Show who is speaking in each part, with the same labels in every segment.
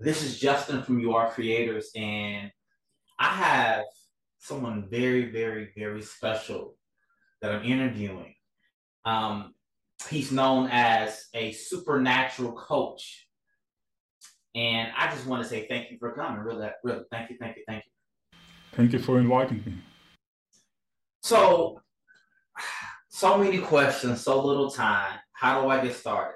Speaker 1: This is Justin from You Are Creators, and I have someone very, very, very special that I'm interviewing. Um, he's known as a supernatural coach, and I just want to say thank you for coming. Really, really, thank you, thank you, thank you.
Speaker 2: Thank you for inviting me.
Speaker 1: So, so many questions, so little time. How do I get started?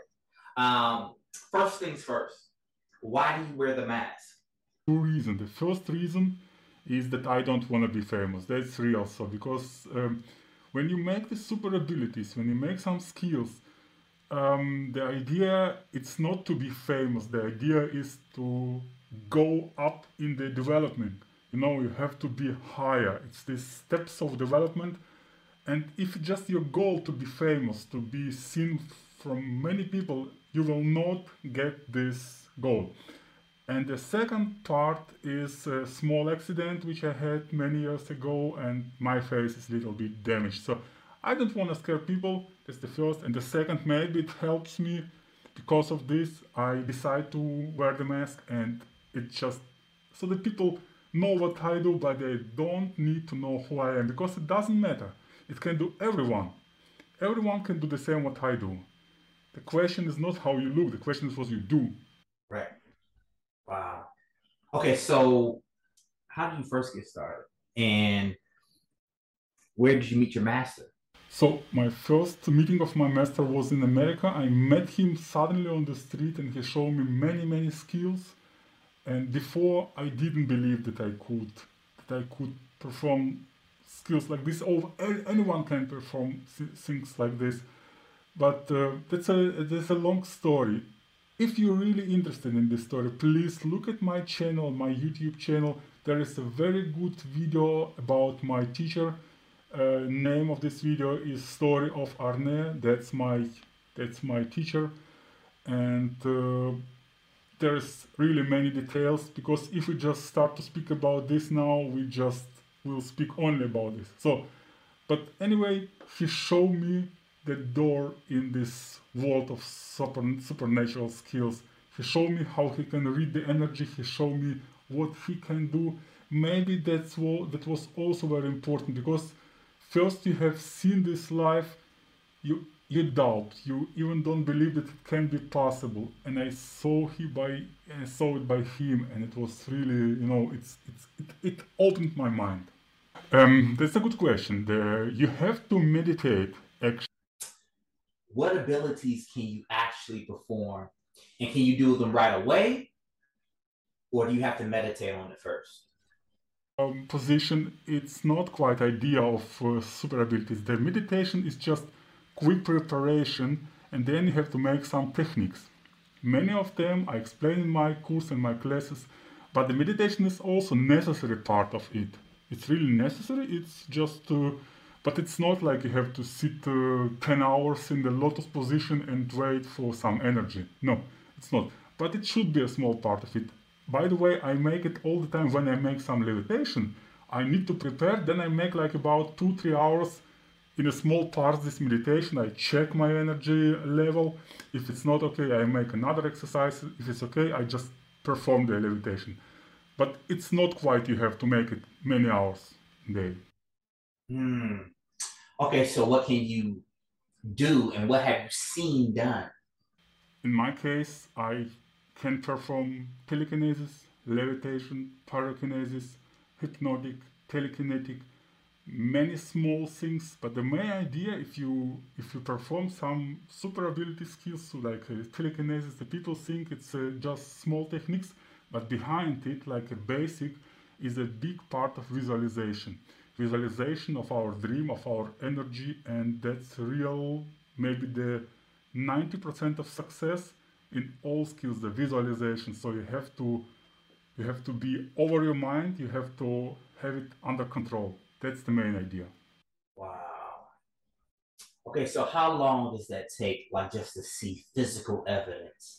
Speaker 1: First things first. Why do you wear the mask?
Speaker 2: Two reasons. The first reason is that I don't want to be famous. That's real. So because when you make the super abilities, when you make some skills, the idea it's not to be famous. The idea is to go up in the development. You have to be higher. It's the steps of development. And if just your goal to be famous, to be seen from many people, you will not get this goal. And the second part is a small accident which I had many years ago, and my face is a little bit damaged. So I don't want to scare people. That's the first. And the second, maybe it helps me because of this. I decide to wear the mask, and it just so that people know what I do, but they don't need to know who I am because it doesn't matter. It can do everyone. Everyone can do the same what I do. The question is not how you look. The question is what you do.
Speaker 1: Right. Wow. Okay, so how did you first get started? And where did you meet your master?
Speaker 2: So my first meeting of my master was in America. I met him suddenly on the street and he showed me many skills. And before I didn't believe that I could perform skills like this. Or anyone can perform things like this. But that's a long story. If you're really interested in this story, please look at my channel, my YouTube channel. There is a very good video about my teacher. Name of this video is Story of Arne. That's my teacher, and there's really many details because if we just start to speak about this now, we just will speak only about this. So, but anyway, he showed me the door in this world of supernatural skills. He showed me how he can read the energy. He showed me what he can do. Maybe that was also very important because first you have seen this life, you doubt, you even don't believe that it can be possible. And I saw it by him, and it was really, it opened my mind. That's a good question. You have to meditate. Actually,
Speaker 1: What abilities can you actually perform? And can you do them right away? Or do you have to meditate on it first?
Speaker 2: position. It's not quite idea of super abilities. The meditation is just quick preparation, and then you have to make some techniques. Many of them I explain in my course and my classes, but the meditation is also necessary part of it. It's really necessary. It's just, but it's not like you have to sit 10 hours in the lotus position and wait for some energy. No, it's not. But it should be a small part of it. By the way, I make it all the time when I make some levitation. I need to prepare, then I make like about 2-3 hours in a small part this meditation. I check my energy level. If it's not okay, I make another exercise. If it's okay, I just perform the levitation. But it's not quite you have to make it many hours a day.
Speaker 1: Hmm. Okay, so what can you do and what have you seen done?
Speaker 2: In my case, I can perform telekinesis, levitation, pyrokinesis, hypnotic, telekinetic, many small things. But the main idea, if you perform some super ability skills, so like telekinesis, the people think it's just small techniques, but behind it, like a basic, is a big part of visualization. Visualization of our dream, of our energy, and that's real. Maybe the 90% of success in all skills, the visualization. So you have to be over your mind. You have to have it under control. That's the main idea.
Speaker 1: Wow. Okay, so how long does that take, like just to see physical evidence?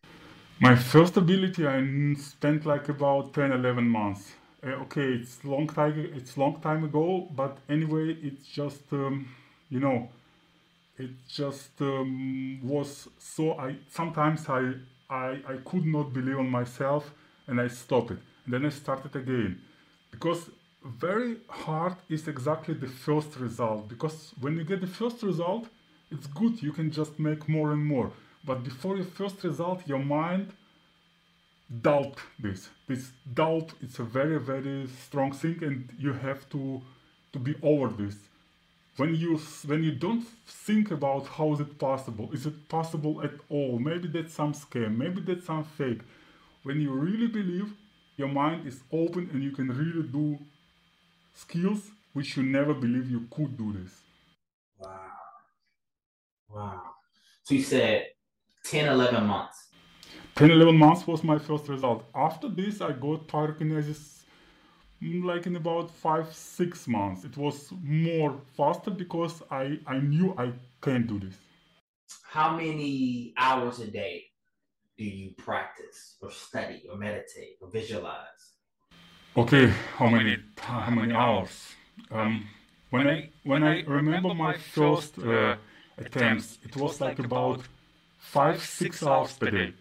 Speaker 2: My first ability I spent like about 10, 11 months. Okay, it's long time ago, but anyway, it's just you know it just was so. I sometimes I could not believe on myself and I stopped it. And then I started again. Because very hard is exactly the first result. Because when you get the first result, it's good, you can just make more and more. But before your first result, your mind doubt this. This doubt is a very, very strong thing, and you have to be over this. When you don't think about how is it possible at all? Maybe that's some scam, maybe that's some fake. When you really believe, your mind is open and you can really do skills which you never believe you could do this.
Speaker 1: Wow. Wow. So you said 10, 11 months.
Speaker 2: 10, 11 months was my first result. After this, I got pyrokinesis like in about 5, 6 months. It was more faster because I knew I can do this.
Speaker 1: How many hours a day do you practice or study or meditate or visualize?
Speaker 2: Okay, how many hours? When I remember my first attempts, it was like about 5, 6 hours per day.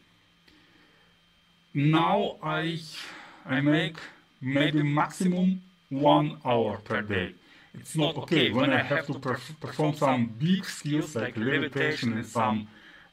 Speaker 2: Now I make maybe maximum 1 hour per day. It's not okay when I have to perform some big skills like levitation in some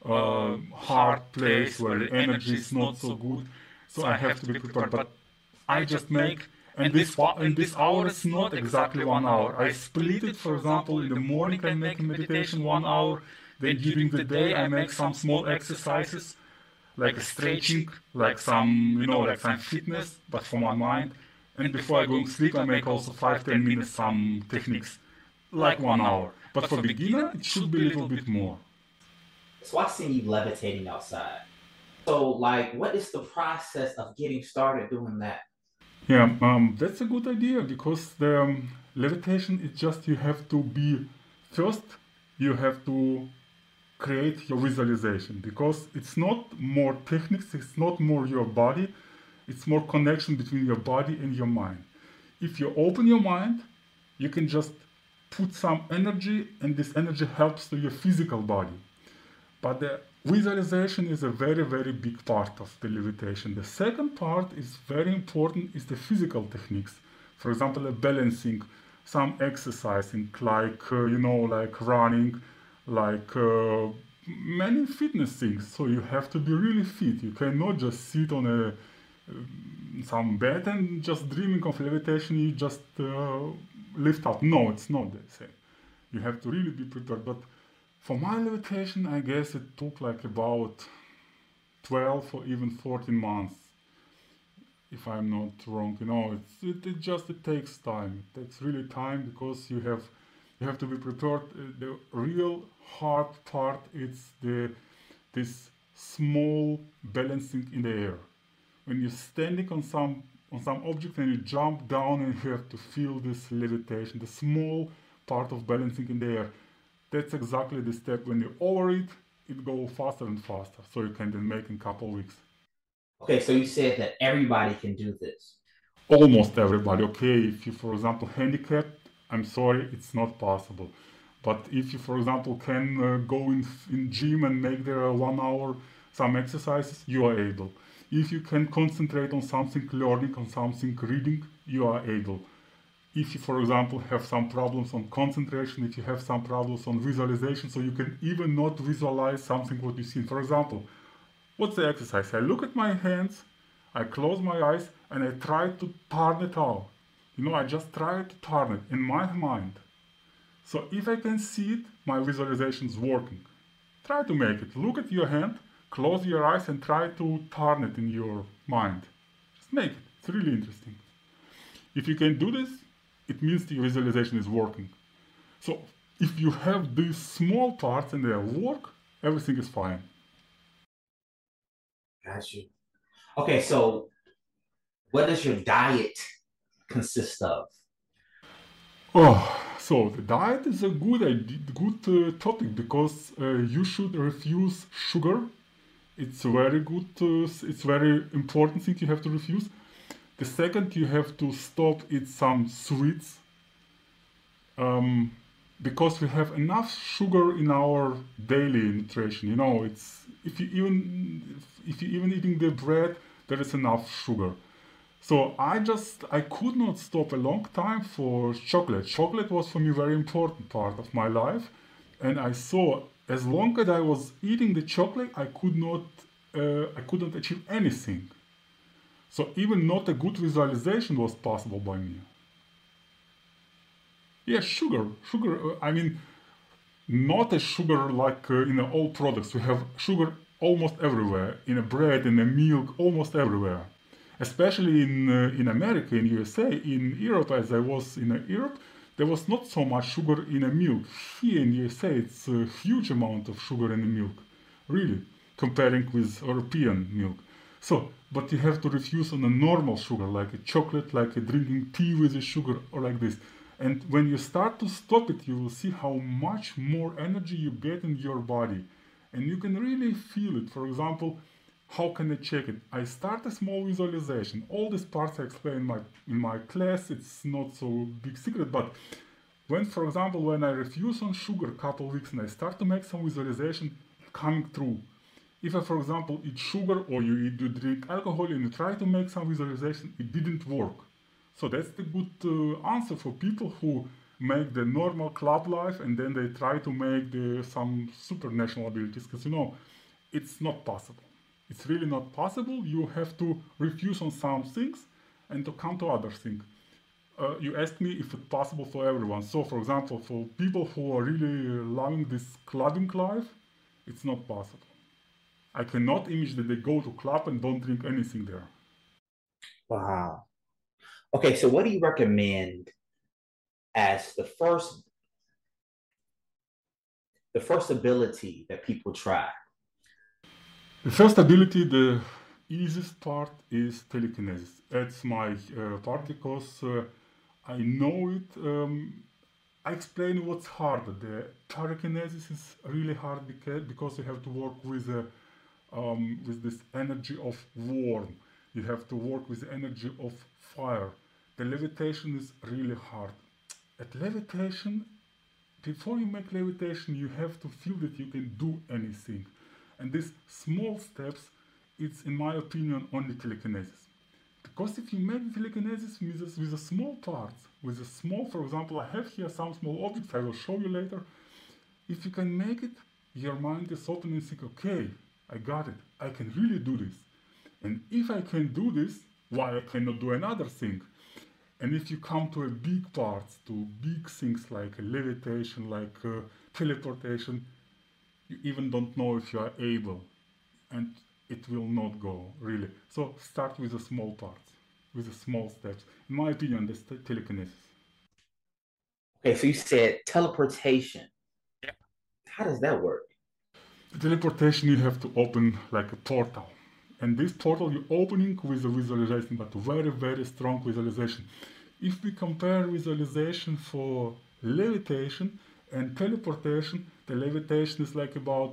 Speaker 2: hard place where the energy is not so good. So I have to be prepared. But I just make, and this hour is not exactly 1 hour. I split it. For example, in the morning I make meditation 1 hour. Then during the day I make some small exercises like a stretching, like some fitness, but for my mind. And before I go to sleep, I make also 5-10 minutes some techniques, like 1 hour. But for beginner, it should be a little bit more.
Speaker 1: So I seen you levitating outside. So, like, what is the process of getting started doing that?
Speaker 2: Yeah, that's a good idea because the levitation is just you have to be first. You have to create your visualization because it's not more techniques, it's not more your body, it's more connection between your body and your mind. If you open your mind, you can just put some energy and this energy helps to your physical body. But the visualization is a very, very big part of the levitation. The second part is very important is the physical techniques. For example, balancing, some exercising like running, like many fitness things. So you have to be really fit. You cannot just sit on a some bed and just dreaming of levitation. You just lift up. No, it's not the same. You have to really be prepared. But for my levitation, I guess it took like about 12 or even 14 months, if I'm not wrong. It takes time. It takes really time because you have to be prepared. The real hard part is this small balancing in the air. When you're standing on some object and you jump down and you have to feel this levitation, the small part of balancing in the air. That's exactly the step. When you're over it, it goes faster and faster. So you can then make in a couple weeks.
Speaker 1: Okay, so you said that everybody can do this.
Speaker 2: Almost everybody. Okay, if you, for example, handicapped, I'm sorry, it's not possible. But if you, for example, can go in gym and make there 1 hour some exercises, you are able. If you can concentrate on something learning, on something reading, you are able. If you, for example, have some problems on concentration, if you have some problems on visualization, so you can even not visualize something what you see. For example, what's the exercise? I look at my hands, I close my eyes, and I try to turn it out. I just try to turn it in my mind. So if I can see it, my visualization is working. Try to make it. Look at your hand, close your eyes, and try to turn it in your mind. Just make it. It's really interesting. If you can do this, it means the visualization is working. So if you have these small parts and they work, everything is fine.
Speaker 1: Got you. Okay, so what does your diet consist of?
Speaker 2: So the diet is a good topic because you should refuse sugar. It's a very good, it's very important thing you have to refuse. The second, you have to stop eat some sweets. because we have enough sugar in our daily nutrition. You know, it's if you even eating the bread, there is enough sugar. So I could not stop a long time for chocolate. Chocolate was for me very important part of my life, and I saw as long as I was eating the chocolate, I couldn't achieve anything. So even not a good visualization was possible by me. Yeah, sugar. I mean, not a sugar like in all products. We have sugar almost everywhere, in a bread, in a milk, almost everywhere. Especially in America, in USA, in Europe, as I was in Europe, there was not so much sugar in a milk. Here in USA, it's a huge amount of sugar in the milk, really, comparing with European milk. So, but you have to refuse on a normal sugar, like a chocolate, like a drinking tea with a sugar, or like this. And when you start to stop it, you will see how much more energy you get in your body. And you can really feel it. For example, how can I check it? I start a small visualization. All these parts I explain in my class. It's not so big secret, but when, for example, when I refuse on sugar a couple weeks and I start to make some visualization coming through. If I, for example, eat sugar or you drink alcohol and you try to make some visualization, it didn't work. So that's the good answer for people who make the normal club life and then they try to make some supranational abilities, because you know it's not possible. It's really not possible. You have to refuse on some things and to come to other things. You asked me if it's possible for everyone. So, for example, for people who are really loving this clubbing life, it's not possible. I cannot imagine that they go to club and don't drink anything there.
Speaker 1: Wow. Okay, so what do you recommend as the first ability that people try?
Speaker 2: The first ability, the easiest part is telekinesis. That's my part because I know it. I explain what's hard. The telekinesis is really hard because you have to work with this energy of warm. You have to work with the energy of fire. The levitation is really hard. At levitation, before you make levitation, you have to feel that you can do anything. And these small steps, it's in my opinion only telekinesis. Because if you make telekinesis with a small part, with a small, for example, I have here some small objects, I will show you later. If you can make it, your mind is open and think, okay, I got it, I can really do this. And if I can do this, why I cannot do another thing? And if you come to a big parts, to big things like levitation, like teleportation, you even don't know if you are able, and it will not go really. So start with the small parts, with the small steps. In my opinion, that's telekinesis.
Speaker 1: Okay, so you said teleportation. How does that work?
Speaker 2: The teleportation you have to open like a portal. And this portal you're opening with a visualization, but very, very strong visualization. If we compare visualization for levitation and teleportation, the levitation is like about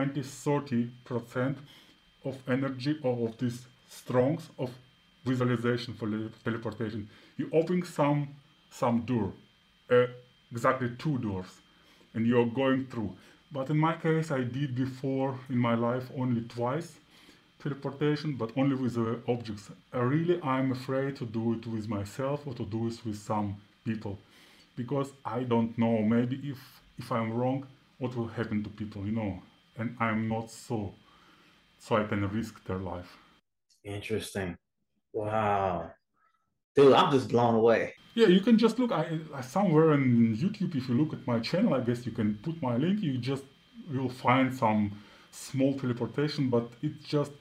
Speaker 2: 20-30% of energy or of these strongs of visualization for teleportation. You open some door, uh, exactly two doors, and you're going through. But in my case, I did before in my life only twice teleportation, but only with objects. Really, I'm afraid to do it with myself or to do it with some people, because I don't know. Maybe if I'm wrong, what will happen to people, you know? And I'm not so I can risk their life.
Speaker 1: Interesting. Wow. Dude, I'm just blown away.
Speaker 2: Yeah, you can just look. I somewhere on YouTube. If you look at my channel, I guess you can put my link. You just will find some small teleportation, but it's just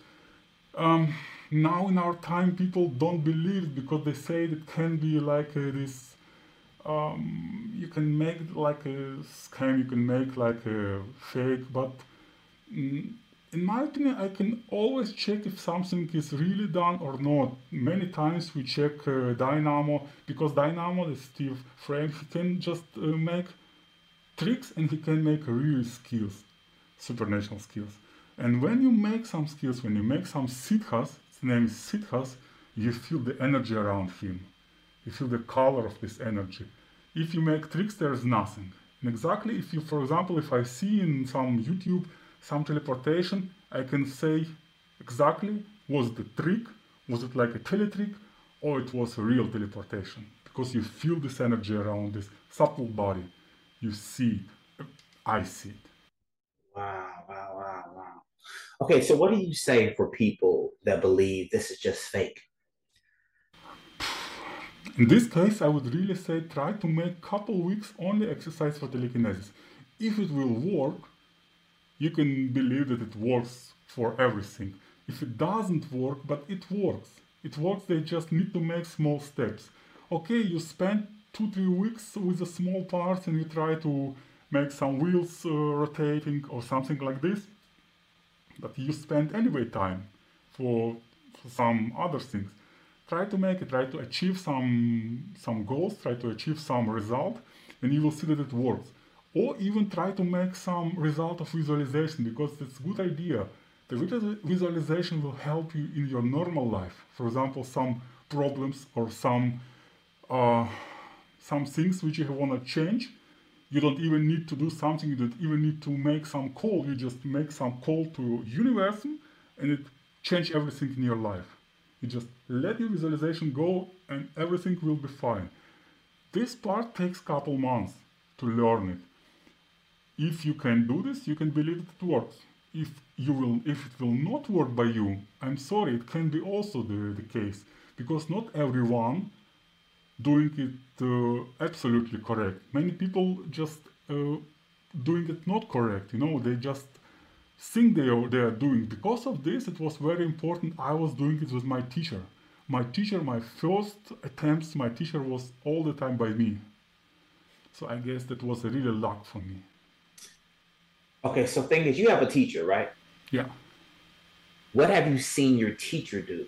Speaker 2: now in our time people don't believe it because they say it can be like this. You can make like a scam. You can make like a fake, but in my opinion, I can always check if something is really done or not. Many times we check Dynamo, because Dynamo, the Steve Frame, he can just make tricks and he can make real skills, supernatural skills. And when you make some skills, when you make some siddhas, his name is siddhas, you feel the energy around him. You feel the color of this energy. If you make tricks, there's nothing. And exactly if you, for example, if I see in some YouTube some teleportation, I can say exactly was it a trick, was it like a teletrick, or it was a real teleportation. Because you feel this energy around this subtle body. You see it. I see it.
Speaker 1: Wow, wow, wow, wow. Okay, so what do you say for people that believe this is just fake?
Speaker 2: In this case, I would really say try to make couple weeks only exercise for telekinesis. If it will work, you can believe that it works for everything. If it doesn't work, but it works. It works, they just need to make small steps. Okay, you spend 2-3 weeks with the small parts and you try to make some wheels rotating or something like this, but you spend anyway time for, for some other things. Try to make it, try to achieve some goals, try to achieve some result, and you will see that it works. Or even try to make some result of visualization, because it's a good idea. The visualization will help you in your normal life. For example, some problems or uh, some things which you want to change. You don't even need to do something. You don't even need to make some call. You just make some call to universe, and it change everything in your life. You just let your visualization go, and everything will be fine. This part takes couple months to learn it. If you can do this, you can believe it works. If it will not work by you, I'm sorry, it can be also the case, because not everyone doing it absolutely correct. Many people just doing it not correct. They just think they are doing. Because of this, it was very important. I was doing it with my teacher. My first attempts, my teacher was all the time by me. So I guess that was a really luck for me.
Speaker 1: Okay, so thing is, you have a teacher, right?
Speaker 2: Yeah.
Speaker 1: What have you seen your teacher do?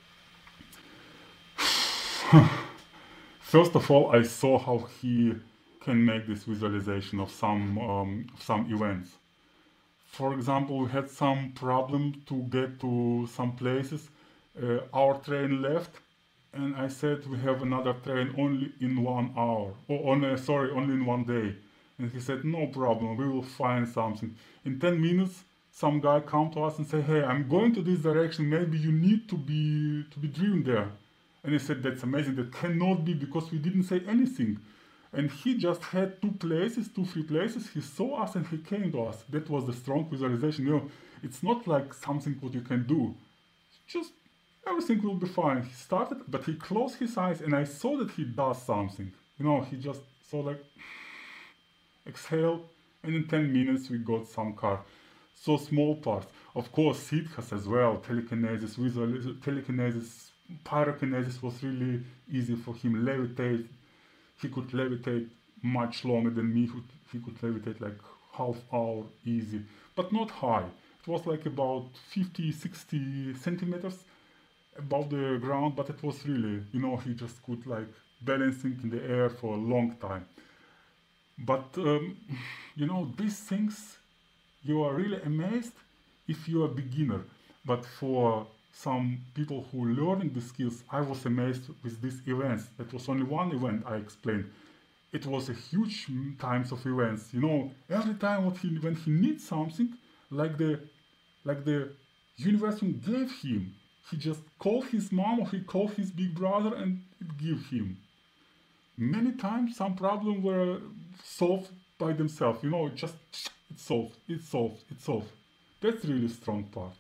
Speaker 2: First of all, I saw how he can make this visualization of some events. For example, we had some problem to get to some places. Our train left, and I said we have another train only in 1 hour, or only in one day. And he said, no problem, we will find something. In 10 minutes, some guy come to us and say, hey, I'm going to this direction. Maybe you need to be driven there. And he said, that's amazing. That cannot be, because we didn't say anything. And he just had two, three places. He saw us and he came to us. That was the strong visualization. It's not like something what you can do. Just everything will be fine. He started, but he closed his eyes and I saw that he does something. He just saw like exhale, and in 10 minutes we got some car. So small parts. Of course, Siddhas as well, telekinesis, telekinesis, pyrokinesis was really easy for him. Levitate, he could levitate much longer than me. He could levitate like half hour easy, but not high. It was like about 50, 60 centimeters above the ground, but it was really, he just could like balancing in the air for a long time. But these things, you are really amazed if you are a beginner. But for some people who learning the skills, I was amazed with these events. That was only one event I explained. It was a huge times of events. Every time when he needs something, like the universe gave him. He just called his mom or he called his big brother and it gave him. Many times some problems were solved by themselves. Just it's solved, it's solved, it's solved. That's really strong part.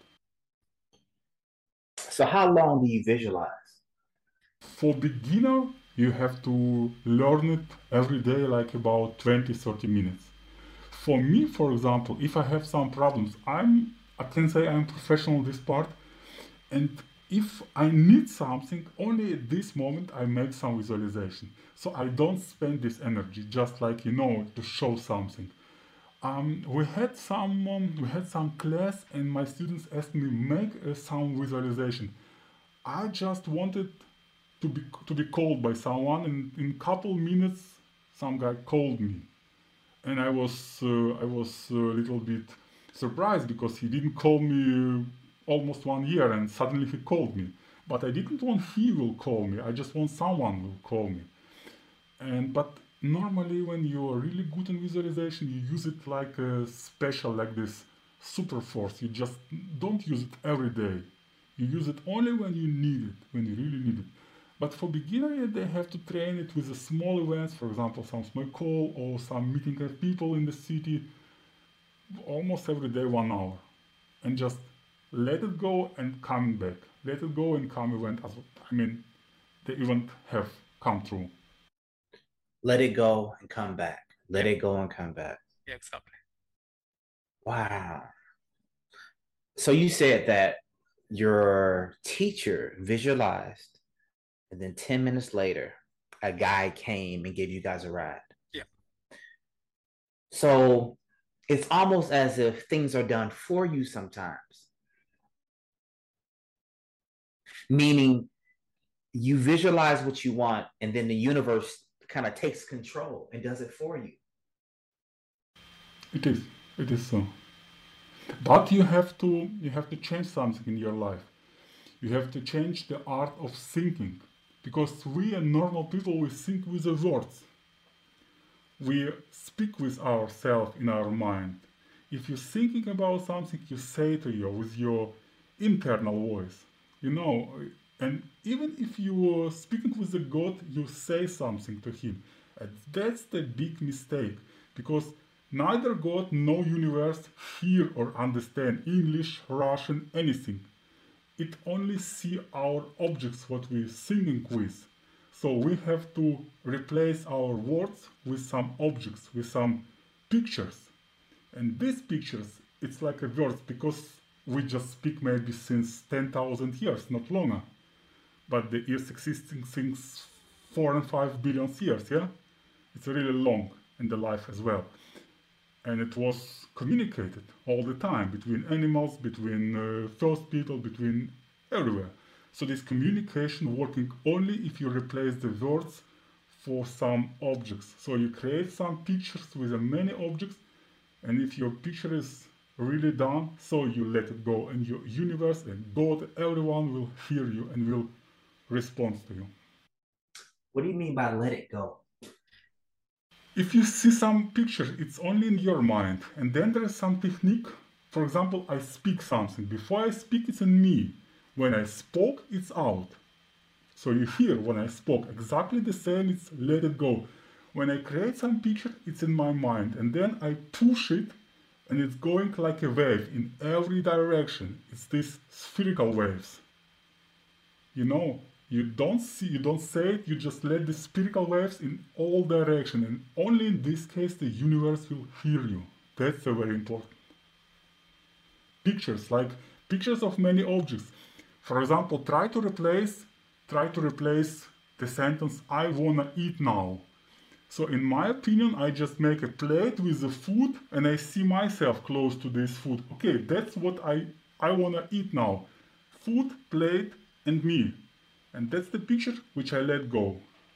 Speaker 1: So how long do you visualize?
Speaker 2: For beginner, you have to learn it every day, like about 20-30 minutes. For me, for example, if I have some problems, I can say I'm professional in this part, and if I need something, only at this moment I make some visualization. So I don't spend this energy just like to show something. We had some class, and my students asked me make some visualization. I just wanted to be called by someone, and in couple minutes, some guy called me, and I was a little bit surprised because he didn't call me almost 1 year, and suddenly he called me. But I didn't want he will call me. I just want someone will call me. But normally when you are really good in visualization, you use it like a special, like this super force. You just don't use it every day. You use it only when you need it, when you really need it. But for beginners, they have to train it with a small events, for example, some small call or some meeting of people in the city, almost every day 1 hour, and just let it go and come back. Let it go and come event as well. I mean, the event have come true.
Speaker 1: Let it go and come back. Let
Speaker 3: Yeah.
Speaker 1: it go and come back.
Speaker 3: Yeah, exactly.
Speaker 1: Wow. So you said that your teacher visualized, and then 10 minutes later, a guy came and gave you guys a ride.
Speaker 3: Yeah.
Speaker 1: So it's almost as if things are done for you sometimes. Meaning you visualize what you want, and then the universe kind of takes control and does it for you.
Speaker 2: It is. It is so. But you have to change something in your life. You have to change the art of thinking. Because we are normal people, we think with the words. We speak with ourselves in our mind. If you're thinking about something, you say to you with your internal voice. You know, and even if you are speaking with a God, you say something to him. And that's the big mistake. Because neither God nor universe hear or understand English, Russian, anything. It only see our objects what we're thinking with. So we have to replace our words with some objects, with some pictures. And these pictures, it's like a words because we just speak maybe since 10,000 years, not longer. But the earth existing since 4 and 5 billion years, yeah? It's really long in the life as well. And it was communicated all the time between animals, between first people, between everywhere. So this communication working only if you replace the words for some objects. So you create some pictures with many objects, and if your picture is really done, so you let it go, and your universe and God, everyone will hear you and will respond to you.
Speaker 1: What do you mean by let it go?
Speaker 2: If you see some picture, it's only in your mind, and then there is some technique. For example, I speak something. Before I speak, it's in me. When I spoke, it's out. So you hear when I spoke exactly the same, it's let it go. When I create some picture, it's in my mind, and then I push it, and it's going like a wave in every direction. It's these spherical waves. You know, you don't say it, you just let the spherical waves in all direction, and only in this case the universe will hear you. That's very important. Pictures, like pictures of many objects. For example, try to replace the sentence I wanna eat now. So in my opinion, I just make a plate with the food and I see myself close to this food. Okay, that's what I wanna eat now. Food, plate, and me. And that's the picture which I let go.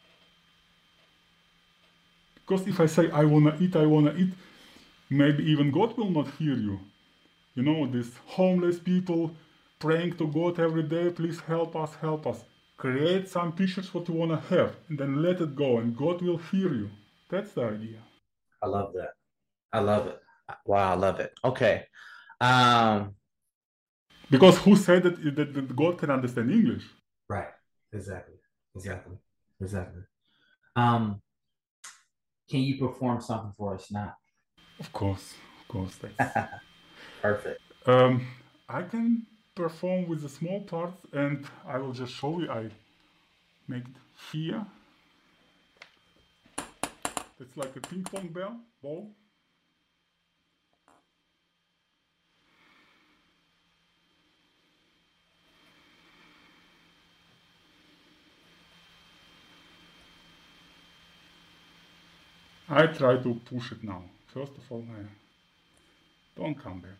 Speaker 2: Because if I say I wanna eat, maybe even God will not hear you. You know, these homeless people praying to God every day, please help us, help us. Create some pictures what you wanna have, and then let it go, and God will hear you. That's the idea.
Speaker 1: I love that. I love it. Wow, I love it. Okay. Um,
Speaker 2: Because who said that God can understand English?
Speaker 1: right. Exactly. Exactly. Exactly. Um, can you perform something for us now?
Speaker 2: Of course, that's
Speaker 1: Perfect.
Speaker 2: I can perform with the small parts, and I will just show you. I make it here. It's like a ping pong ball. I try to push it now. First of all, I don't come back.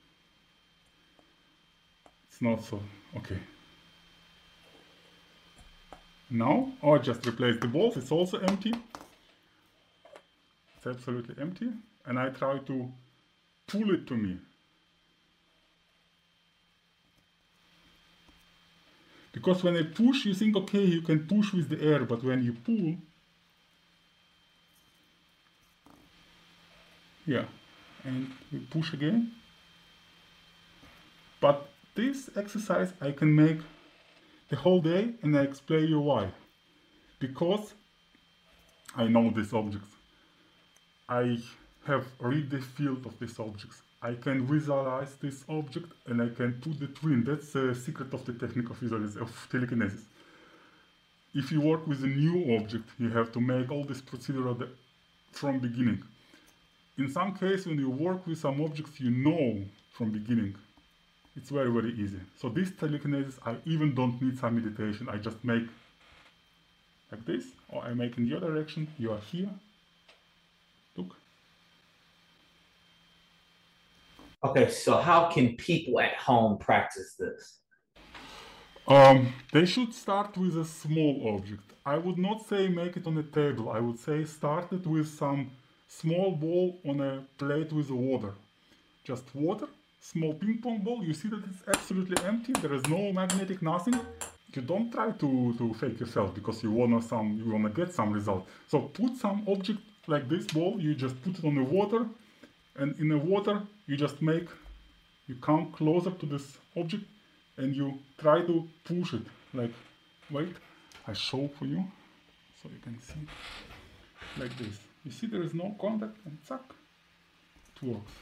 Speaker 2: It's not so okay. Now I just replace the balls. It's also empty. It's absolutely empty, and I try to pull it to me. Because when I push, you think, okay, you can push with the air, but when you pull, Yeah, and we push again. But this exercise I can make the whole day, and I explain you why. Because I know these objects. I have read the field of these objects. I can visualize this object and I can put the twin. That's the secret of the technique of visualization, of telekinesis. If you work with a new object, you have to make all this procedure from beginning. In some cases, when you work with some objects you know from beginning, it's very, very easy. So this telekinesis, I even don't need some meditation. I just make like this, or I make in the other direction. You are here. Look.
Speaker 1: Okay, so how can people at home practice this?
Speaker 2: They should start with a small object. I would not say make it on a table. I would say start it with some small ball on a plate with water. Just water, small ping pong ball. You see that it's absolutely empty. There is no magnetic, nothing. You don't try to fake yourself because you wanna get some result. So put some object like this ball. You just put it on the water, and in the water you just you come closer to this object and you try to push it. Like, wait, I show for you so you can see like this. You see there is no contact, and zack, it works.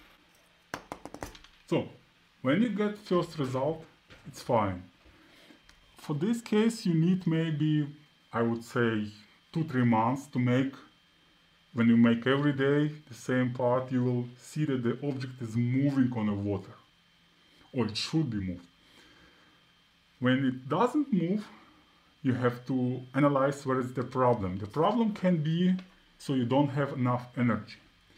Speaker 2: So when you get first result, it's fine. For this case you need maybe, I would say, 2-3 months to make. When you make every day the same part, you will see that the object is moving on the water, or it should be moved. When it doesn't move, you have to analyze where is the problem. The problem can be so you don't have enough energy.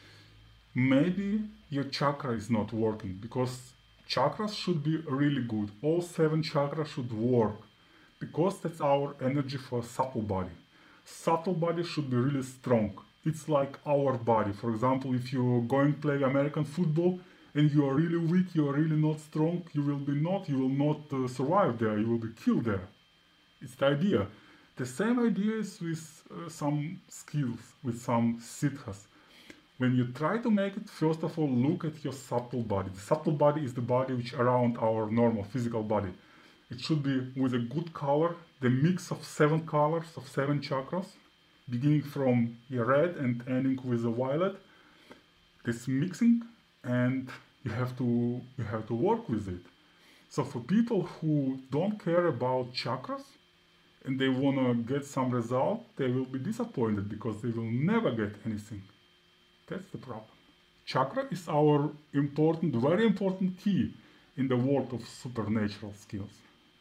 Speaker 2: Maybe your chakra is not working, because chakras should be really good. All 7 chakras should work, because that's our energy for subtle body. Subtle body should be really strong. It's like our body. For example, if you're going to play American football and you are really weak, you are really not strong, you will not survive there, you will be killed there. It's the idea. The same idea is with some skills, with some siddhas. When you try to make it, first of all, look at your subtle body. The subtle body is the body which around our normal physical body. It should be with a good color, the mix of 7 colors, of 7 chakras, beginning from red and ending with a violet. This mixing, and you have to work with it. So for people who don't care about chakras and they wanna get some result, they will be disappointed because they will never get anything. That's the problem. Chakra is our very important key in the world of supernatural skills.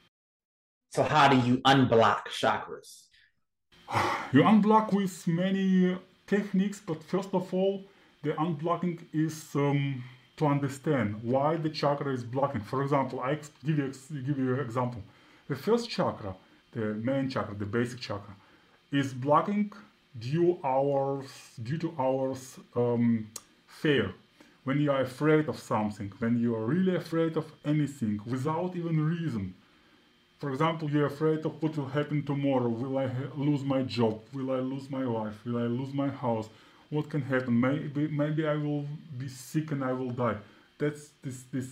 Speaker 1: So how do you unblock chakras?
Speaker 2: You unblock with many techniques, but first of all, the unblocking is to understand why the chakra is blocking. For example, I give you an example. The first chakra, the main chakra, the basic chakra, is blocking due to our fear. When you are afraid of something, when you are really afraid of anything without even reason. For example, you're afraid of what will happen tomorrow. Will I lose my job? Will I lose my wife? Will I lose my house? What can happen? Maybe I will be sick and I will die. That's this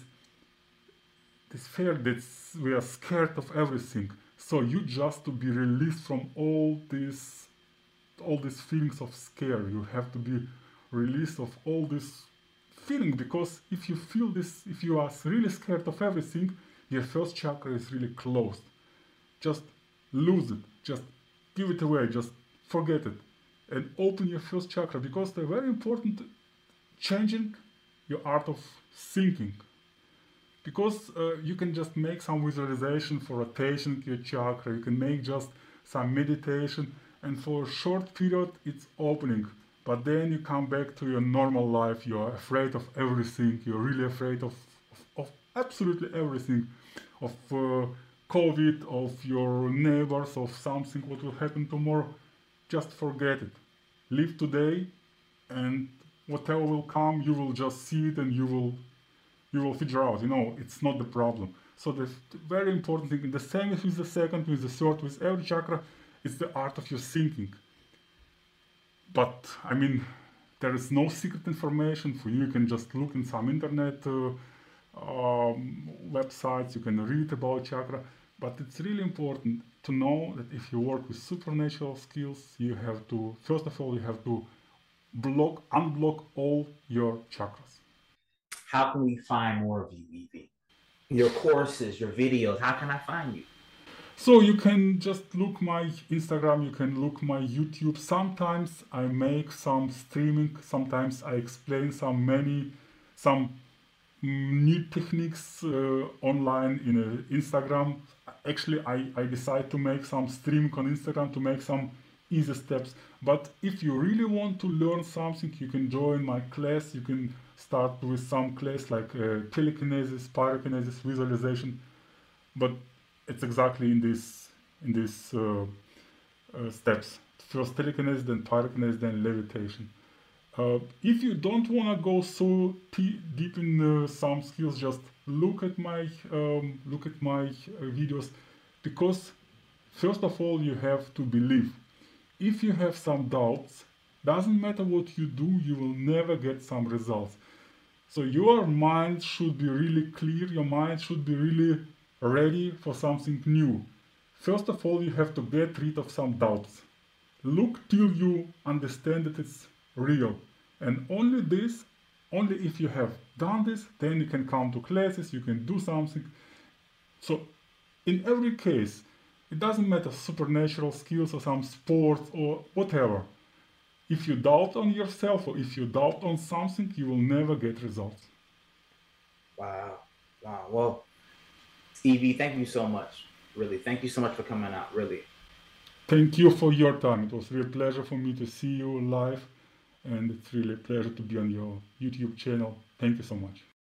Speaker 2: fear that we are scared of everything. So you just to be released from all these feelings of scare. You have to be released of all this feeling, because if you feel this, if you are really scared of everything, your first chakra is really closed. Just lose it. Just give it away. Just forget it. And open your first chakra, because they're very important, changing your art of thinking. Because you can just make some visualization for rotation your chakra. You can make just some meditation, and for a short period it's opening. But then you come back to your normal life. You are afraid of everything. You're really afraid of absolutely everything, of COVID, of your neighbors, of something what will happen tomorrow. Just forget it. Live today, and whatever will come, you will just see it, and you will figure out. It's not the problem. So the very important thing, the same with the second, with the third, with every chakra, it's the art of your thinking. But I mean, There is no secret information for you. You can just look in some internet websites, you can read about chakra, but it's really important to know that if you work with supernatural skills, you have to, first of all, you have to unblock all your chakras.
Speaker 1: How can we find more of you, Evie? Your courses, your videos, how can I find you?
Speaker 2: So you can just look my Instagram, you can look my YouTube. Sometimes I make some streaming, sometimes I explain some new techniques online in Instagram. Actually, I decide to make some streaming on Instagram to make some easy steps. But if you really want to learn something, you can join my class. You can start with some class like telekinesis, pyrokinesis, visualization. But it's exactly in these steps. First telekinesis, then pyrokinesis, then levitation. If you don't want to go so deep in some skills, just look at my videos, because first of all you have to believe. If you have some doubts, doesn't matter what you do, you will never get some results. So your mind should be really clear, your mind should be really ready for something new. First of all, you have to get rid of some doubts. Look till you understand that it's real. And only if you have done this, then you can come to classes, you can do something. So in every case, it doesn't matter supernatural skills or some sports or whatever. If you doubt on yourself or if you doubt on something, you will never get results.
Speaker 1: Wow. Well, Evie, thank you so much. Really, thank you so much for coming out. Really.
Speaker 2: Thank you for your time. It was a real pleasure for me to see you live, and it's really a pleasure to be on your YouTube channel. Thank you so much.